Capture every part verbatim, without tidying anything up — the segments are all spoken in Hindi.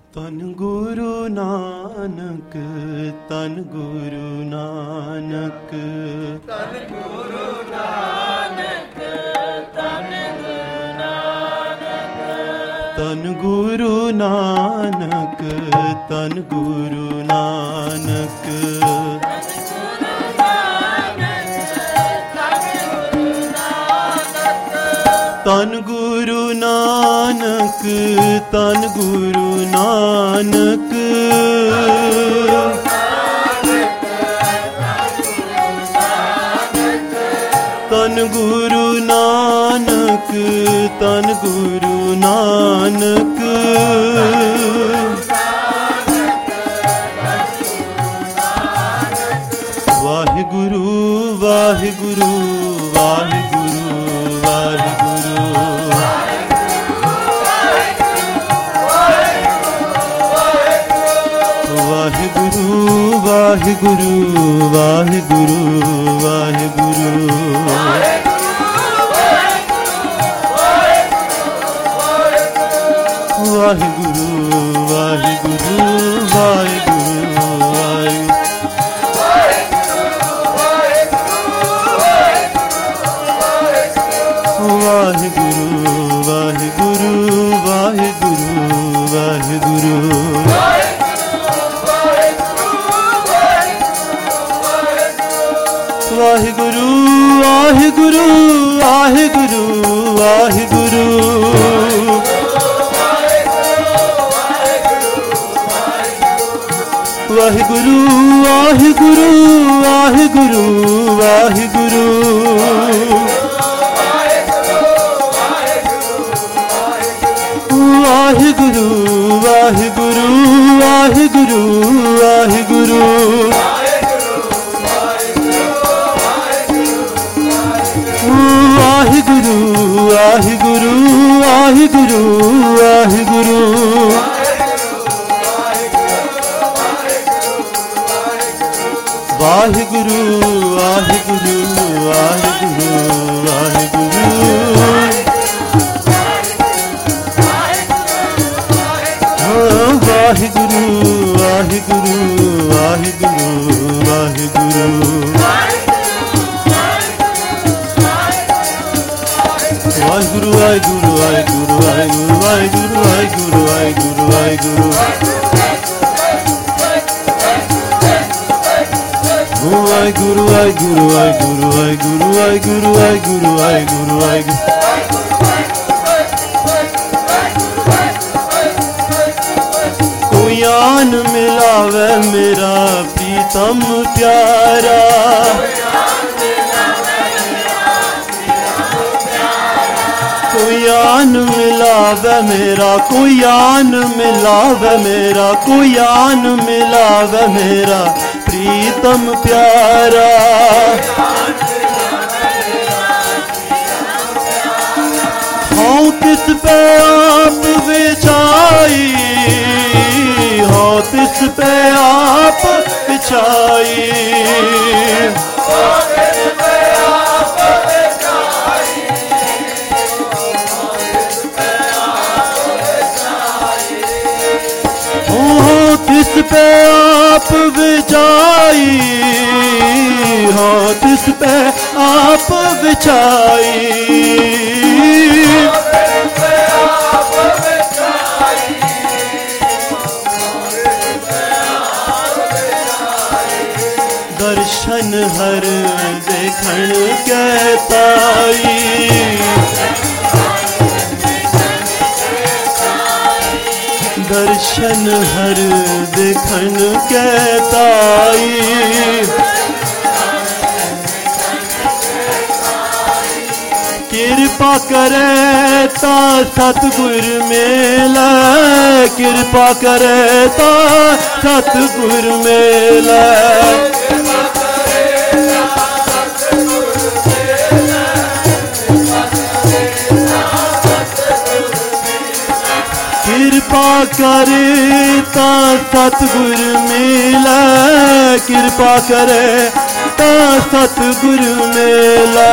ਧੰਨ ਗੁਰੂ ਨਾਨਕ, ਧੰਨ ਗੁਰੂ ਨਾਨਕ, ਧੰਨ ਗੁਰੂ ਨਾਨਕ, ਧੰਨ ਗੁਰੂ ਨਾਨਕ, ਧੰਨ ਗੁਰੂ ਨਾਨਕ, ਧੰਨ ਗੁਰੂ ਨਾਨਕ, ਧੰਨ ਗੁਰੂ ਨਾਨਕ, ਧੰਨ ਗੁਰੂ ਨਾਨਕ, ਧੰਨ ਗੁਰੂ ਨਾਨਕ, ਧੰਨ ਗੁਰੂ ਨਾਨਕ, ਵਾਹਿਗੁਰੂ ਵਾਹਿਗੁਰੂ ਵਾਹਿਗੁਰੂ ਵਾਹਿਗੁਰੂ, ਵਾਹਿਗੁਰੂ ਵਾਹਿਗੁਰੂ ਵਾਹਿਗੁਰੂ ਵਾਹਿਗੁਰੂ, ਵਾਹਿਗੁਰੂ ਵਾਹਿਗੁਰੂ ਵਾਹਿਗੁਰੂ, ਵਾਹਿਗੁਰੂ ਵਾਹਿਗੁਰੂ ਵਾਹਿਗੁਰੂ, ਵਾਹਿਗੁਰੂ ਵਾਹਿਗੁਰੂ ਵਾਹਿਗੁਰੂ ਵਾਹਿਗੁਰੂ, ਵਾਹਿਗੁਰੂ ਵਾਹਿਗੁਰੂ ਵਾਹਿਗੁਰੂ ਵਾਹਿਗੁਰੂ, ਵਾਹਿਗੁਰੂ ਵਾਹਿਗੁਰੂ ਵਾਹਿਗੁਰੂ ਵਾਹਿਗੁਰੂ, ਵਾਹਿਗੁਰੂ ਵਾਹਿਗੁਰੂ ਵਾਹਿਗੁਰੂ ਵਾਹਿਗੁਰੂ, ਵਾਹਿਗੁਰੂ ਵਾਹਿਗੁਰੂ ਵਾਹਿਗੁਰੂ ਵਾਹਿਗੁਰੂ, ਵਾਹਿਗੁਰੂ ਵਾਹਿਗੁਰੂ ਵਾਹਿਗੁਰੂ ਵਾਹਿਗੁਰੂ, ਵਾਹਿਗੁਰੂ ਵਾਹਿਗੁਰੂ ਵਾਹਿਗੁਰੂ ਵਾਹਿਗੁਰੂ ਵਾਹਿਗੁਰੂ ਵਾਹਿਗੁਰੂ ਵਾਹਿਗੁਰੂ ਵਾਹਿਗੁਰੂ, ਵਾਹਿਗੁਰੂ ਵਾਹਿਗੁਰੂ ਵਾਹਿਗੁਰੂ ਵਾਹਿਗੁਰੂ ਵਾਹਿਗੁਰੂ ਵਾਹਿਗੁਰੂ ਵਾਹਿਗੁਰੂ ਵਾਹਿਗੁਰੂ, ਕੋਈ ਆਨ ਮਿਲਾਵੇ ਮੇਰਾ ਪ੍ਰੀਤਮ ਪਿਆਰਾ, ਕੋਈ ਆਨ ਮਿਲਾਵੇ ਮੇਰਾ, ਕੋਈ ਆਨ ਮਿਲਾਵੇ ਮੇਰਾ, ਕੋਈ ਆਨ ਮਿਲਾਵੇ ਮੇਰਾ ਪ੍ਰੀਤਮ ਪਿਆਰਾ, ਹਉ ਤਿਸ ਪੈ ਆਪ ਵਿਛਾਈ, ਹਉ ਤਿਸ ਪੈ ਆਪ ਵਿਛਾਈ, ਤਿਸ ਪੈ ਆਪ ਵਿਛਾਈ, ਹਾਂ ਤਿਸ ਪੈ ਆਪ ਵਿਛਾਈ, ਦਰਸ਼ਨ ਹਰ ਦੇਖਣ ਕੈ ਤਾਈ, ਦਰਸ਼ਨ ਹਰ ਦੇਖਣ ਕੈ ਤਾਈ, ਕਿਰਪਾ ਕਰੇ ਤਾਂ ਸਤਿਗੁਰ ਮਿਲੈ, ਕਿਰਪਾ ਕਰੇ ਤਾਂ ਸਤਿਗੁਰ ਮਿਲੈ, ਕਿਰਪਾ ਕਰੇ ਤਾਂ ਸਤਿਗੁਰ ਮਿਲੈ, ਕਿਰਪਾ ਕਰੇ ਤਾਂ ਸਤਿਗੁਰ ਮਿਲੈ,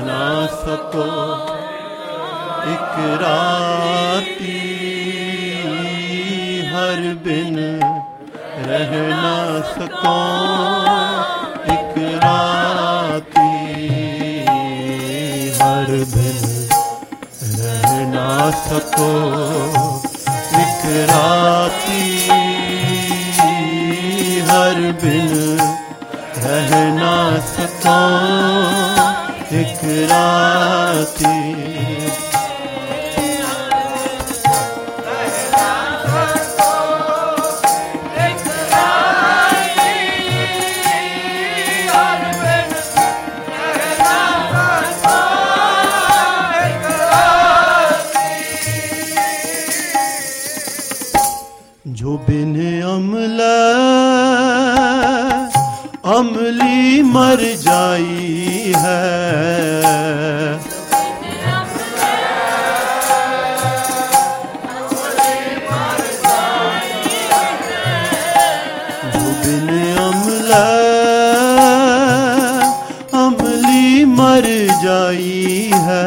ना सको एक राती, हर बिन रह ना सको एक राती, हर बिन रह ना सको एक राती, हर बिन रह ना सको एक राती। जो बिन अमला अमली मर जाई है, जो बिन अमला अमली मर जाई है,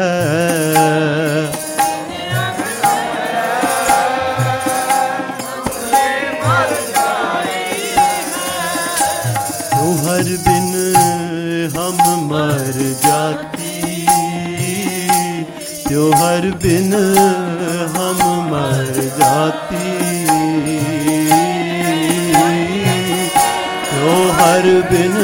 हर बिन हम मर जाती, त्यो हर बिन हम मर जाती, त्यो हर बिन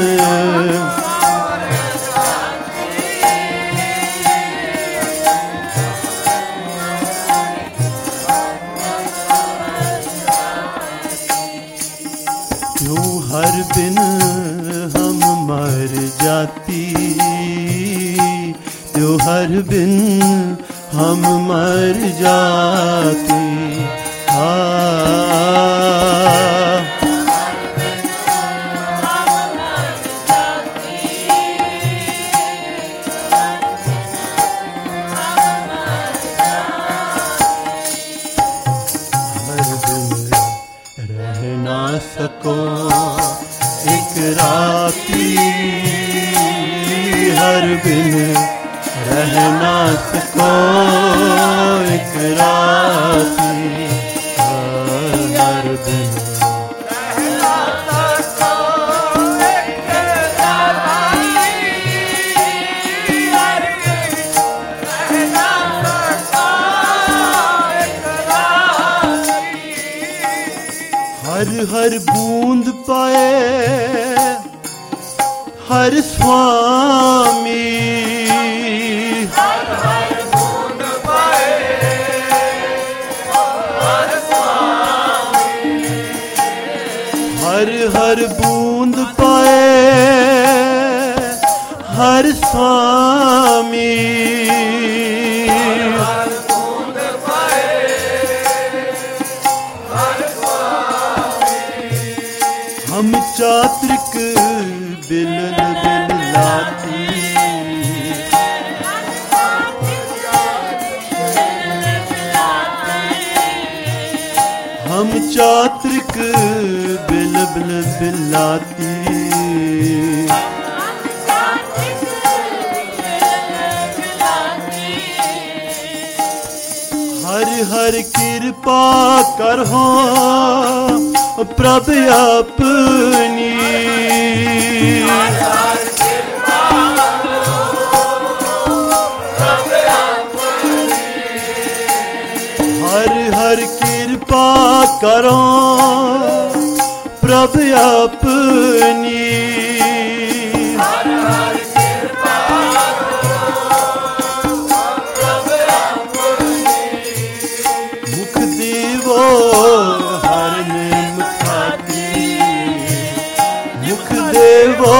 त्यो हर बिन हम मर जाती, त्यो हर बिन हम मर जाती। हर बिन रह ना सको एक राती, हर बिन रह ना सको एक राती, हर बिन हर हर बूंद पाए हर स्वामी, हर हर बूंद पाए हर स्वामी, हर हर बूंद पाए हर स्वामी, हम चात्रिक बिलन बिललाती, हम चात्रिक बिल बिल बिलाती, हर हर कृपा करहो प्रभु अपनी, हर हर कृपा प्रभु अपनी, हर हर कृपा करो प्रभु अपनी, हर हर कृपा प्रभु अपनी, मुख देवो देवो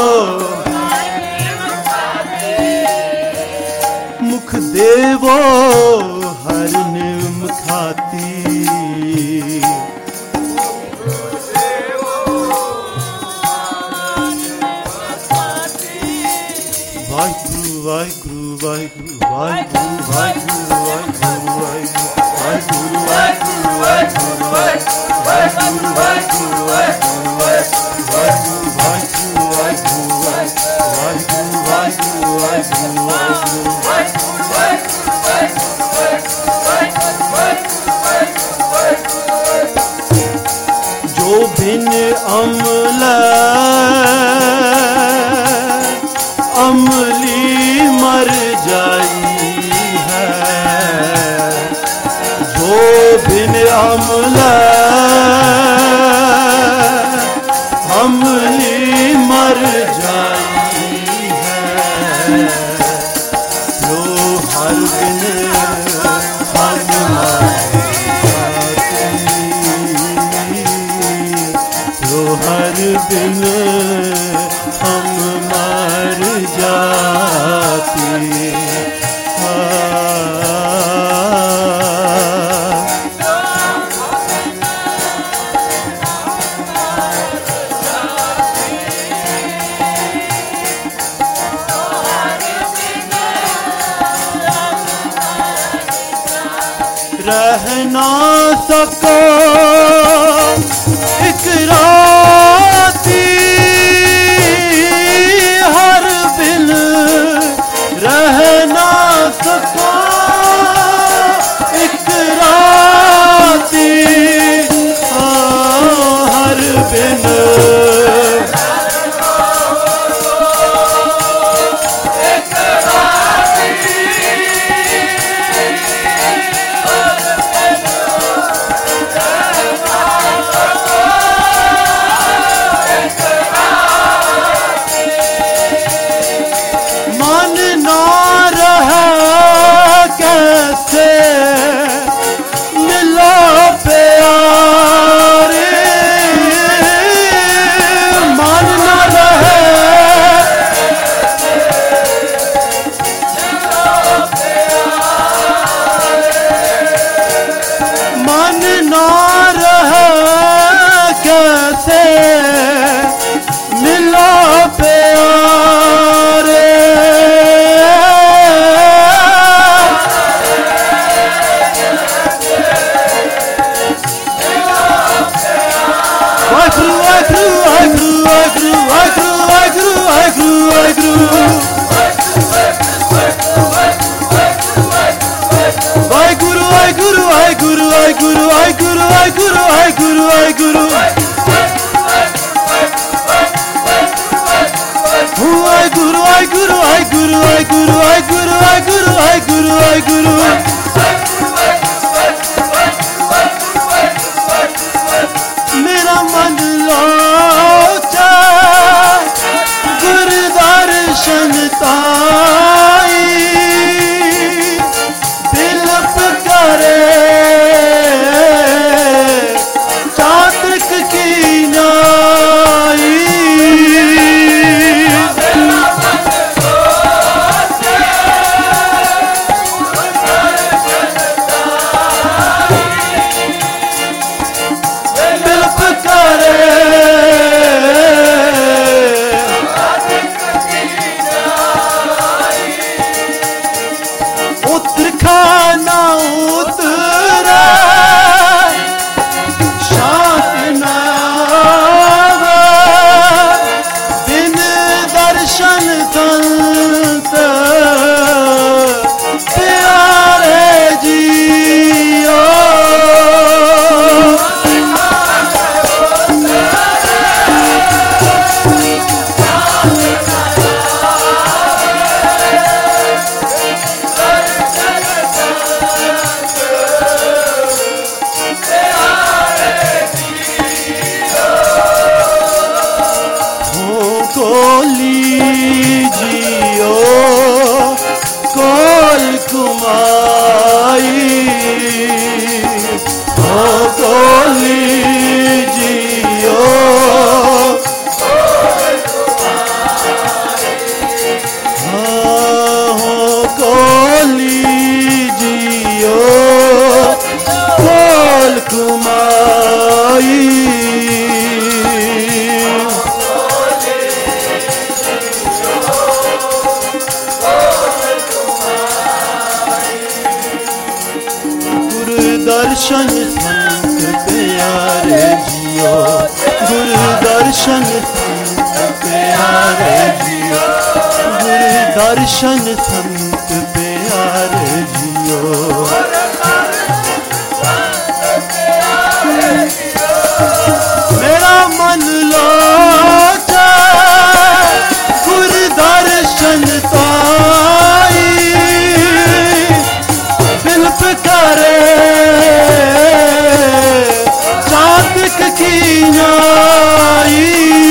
मुख देवो हर निम खाती, अमल अमली मर जाई है, जो बिन अमल अमली मर जाई है, जो हर बिन हम हर दिन हम मर जाते। रह ना सको एक राती हर बिन, रह ना सको एक राती हर बिन, मेरा मन लोचा गुरु दर्शन ताई, बिलप करे चातक की नाई। दर्शन संत प्यारे जियो, गुरु दर्शन संत प्यारे जियो, गुरु दर्शन संत प्यारे जियो। मेरा नानक की नाई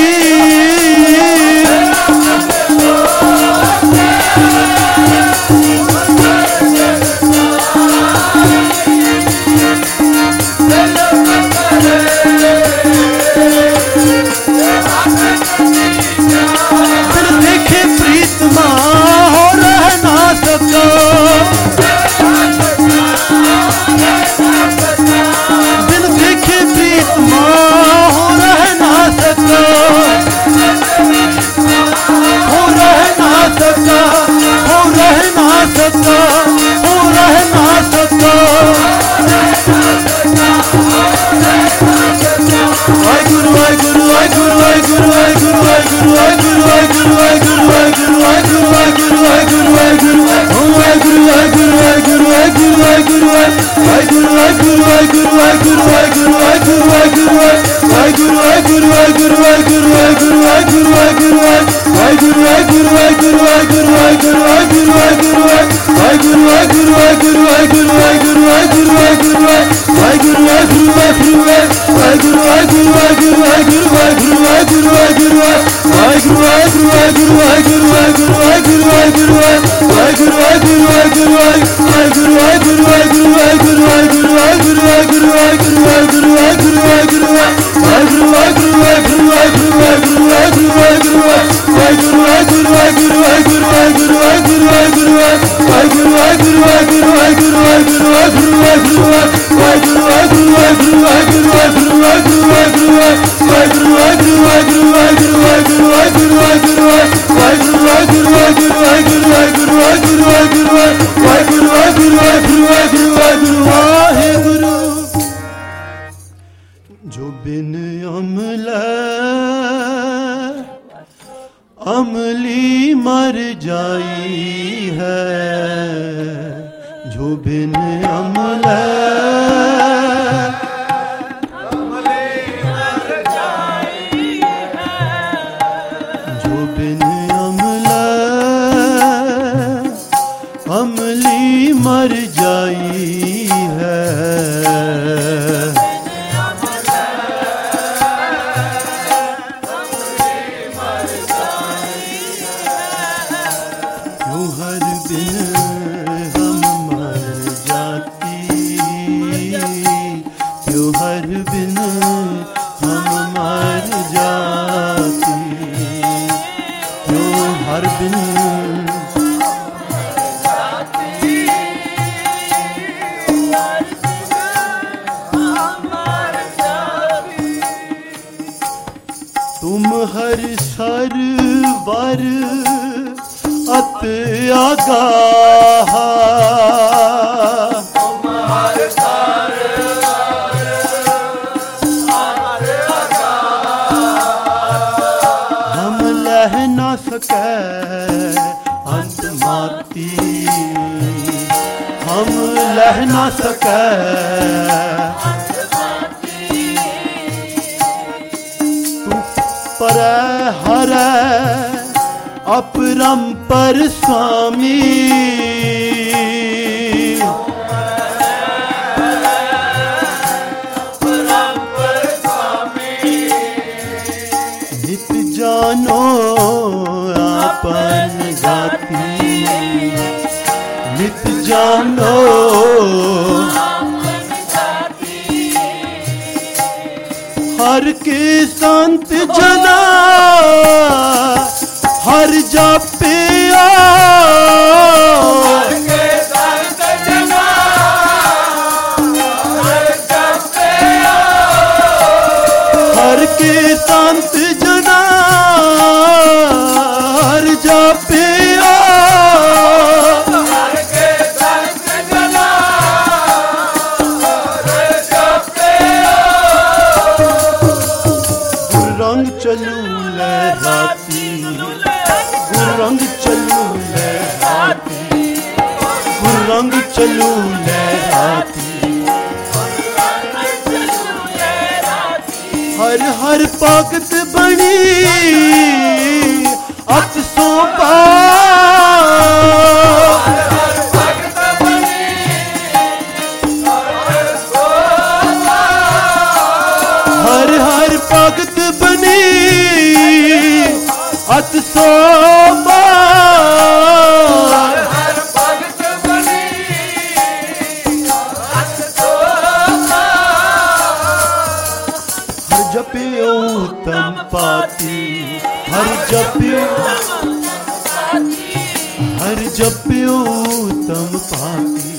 अमली मर जाई है, जो बिन अमल अमली मर जाई है, जो बिन अमल अमली मर जाई है। तुम हर सर वर अत आगाह, तुम हर सर वर अत आगाह, हम लह न सके अंत माती, हम लह न सके पर हर अपरंपर स्वामी, नित जानो आपन गाती, नित जानो हर के संत जना हर जापिया, हर के संत जना हर जापिया, हर के संत जना हर जापिया, हर के संत जना हर जापिया। रंग चलू लहराती, रंग चलू लहराती, रंग चलू लहराती, हर हर पागत बनी अत सोपा, हर हर भगत बनी अत सोमा हर हर भगत बनी अत सोमा हर जपियो तम पाती हर जपियो हर जपियो तम पाती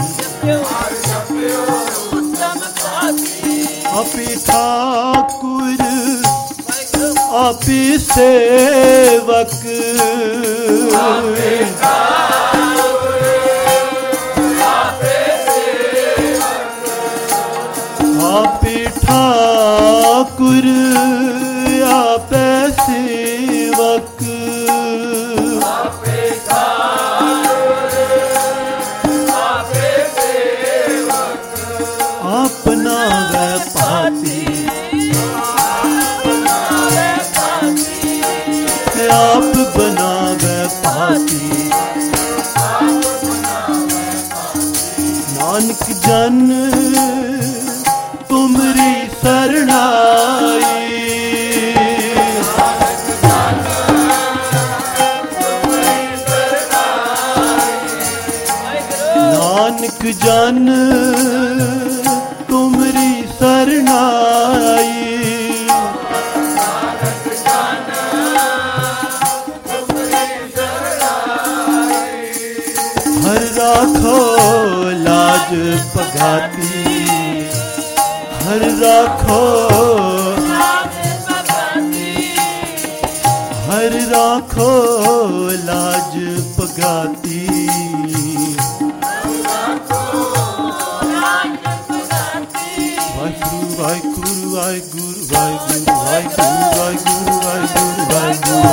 आपे ठाकुर आपे सेवक आपे ठाकुर आपे सेवक अपना वे पाती आप बनावे पाती नानक जन तुमरी शरणाई नानक जन तुमरी शरणाई हर राखो लाज पगाती हर राखो हर राखो लाज पगाती वाहिगुरु वाहिगुरु वाहिगुरु वाहिगुरु वाहिगुरु वाहिगुरु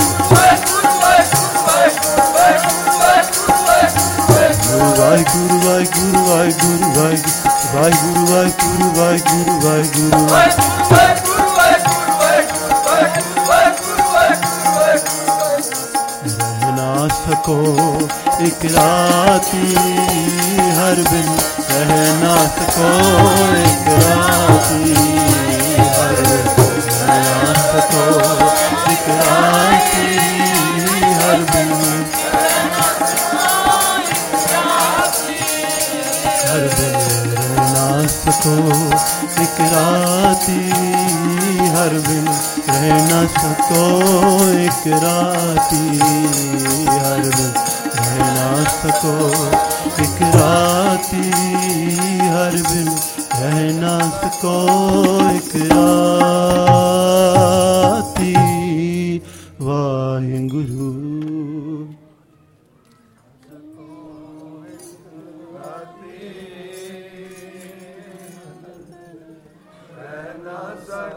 वाहिगुरु वाहिगुरु वाहिगुरु वाहिगुरु वाहिगुरु वाहिगुरु वाहिगुरु रह ना सको एक राती हर बिन रह ना सको एक राती हर बिन रह ना सको एक राती हर बिन हर बिन रह ना सको एक राती हर बिन रह ना सको एक राती हर बिन रह ना सको एक राती हर बिन रह ना सको एक राती वाहिगुरु।